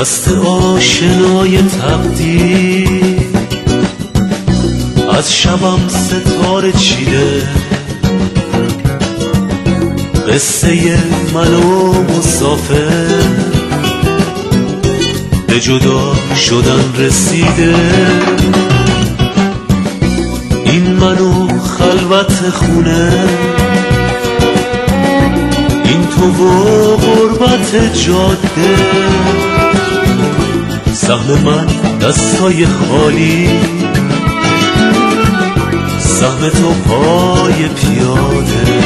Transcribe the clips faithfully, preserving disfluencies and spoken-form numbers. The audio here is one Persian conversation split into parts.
دست آشنای تقدیر از شبم ستاره چیده، قصه من و مسافر به جدا شدن رسیده. این من و خلوت خونه، این تو و غربت جاده، سهم من دستای خالی، سهم تو پای پیاده.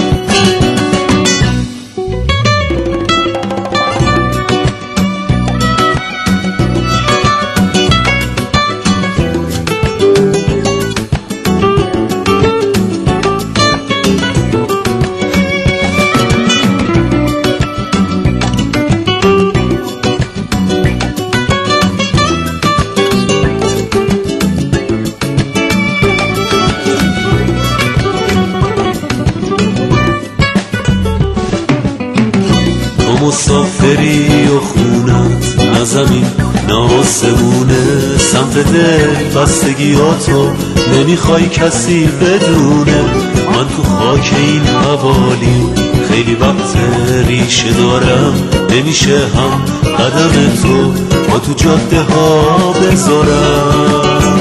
مسافری و خونت نه زمین نه آسمونه، سمت دل بستگیاتو نمیخوای کسی بدونه. من تو خاک این حوالی خیلی وقت ریشه دارم، نمیشه هم قدم تو با تو جاده ها بذارم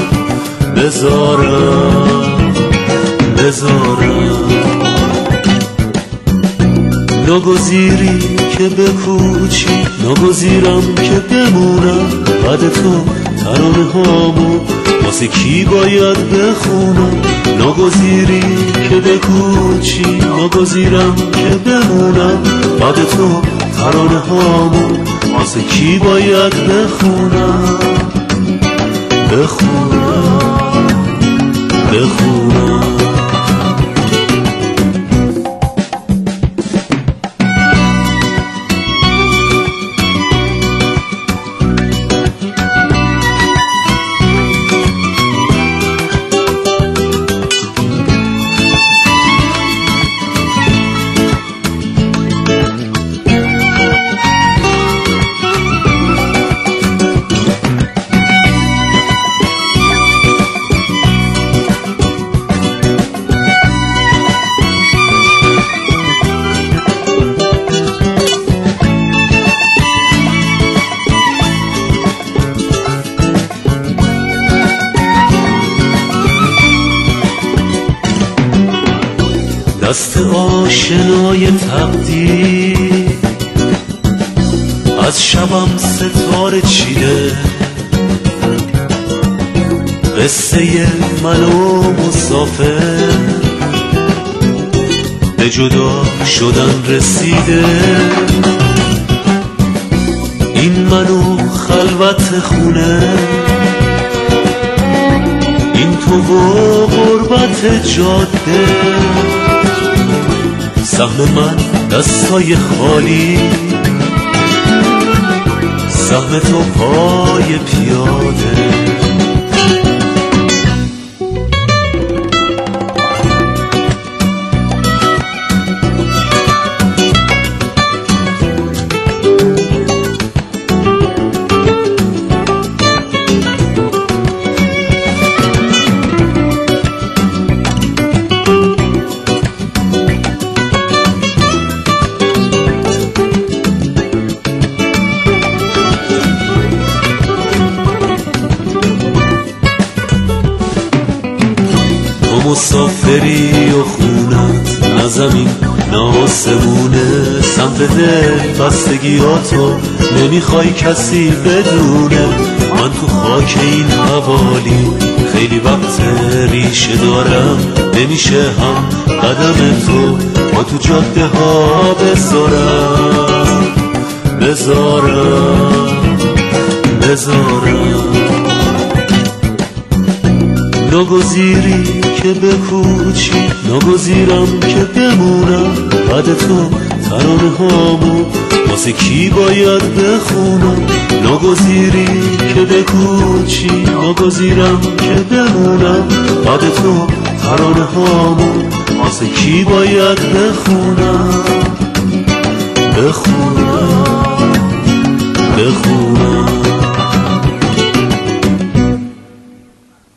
بذارم بذارم. ناگزیری که بکوچی، ناگزیرم که بمونم، بعد تو ترانه هامو واسه کی باید بخونم. ناگزیری که بکوچی، ناگزیرم که بمونم، بعد تو ترانه هامو واسه کی باید بخونم بخونم بخونم. دست آشنای تقدیر از شبم ستاره چیده، قصه من و مسافر به جدا شدن رسیده. این من و خلوت خونه، این تو و غربت جاده، سهم من دستای خالی، سهم تو پای پیاده. مسافری و خونت نه زمین نه آسمونه، سمت دل بستگیاتو نمیخوای کسی بدونه. من تو خاک این حوالی خیلی وقت ریشه دارم، نمیشه هم قدم تو با تو جاده ها بذارم بذارم بذارم. ناگزیری که بکوچی، ناگزیرم که بمونم، بعد تو ترانه هامو واسه کی باید بخونم. ناگزیری که بکوچی، ناگزیرم که بمونم، بعد تو ترانه هامو واسه کی باید بخونم بخونم بخونم.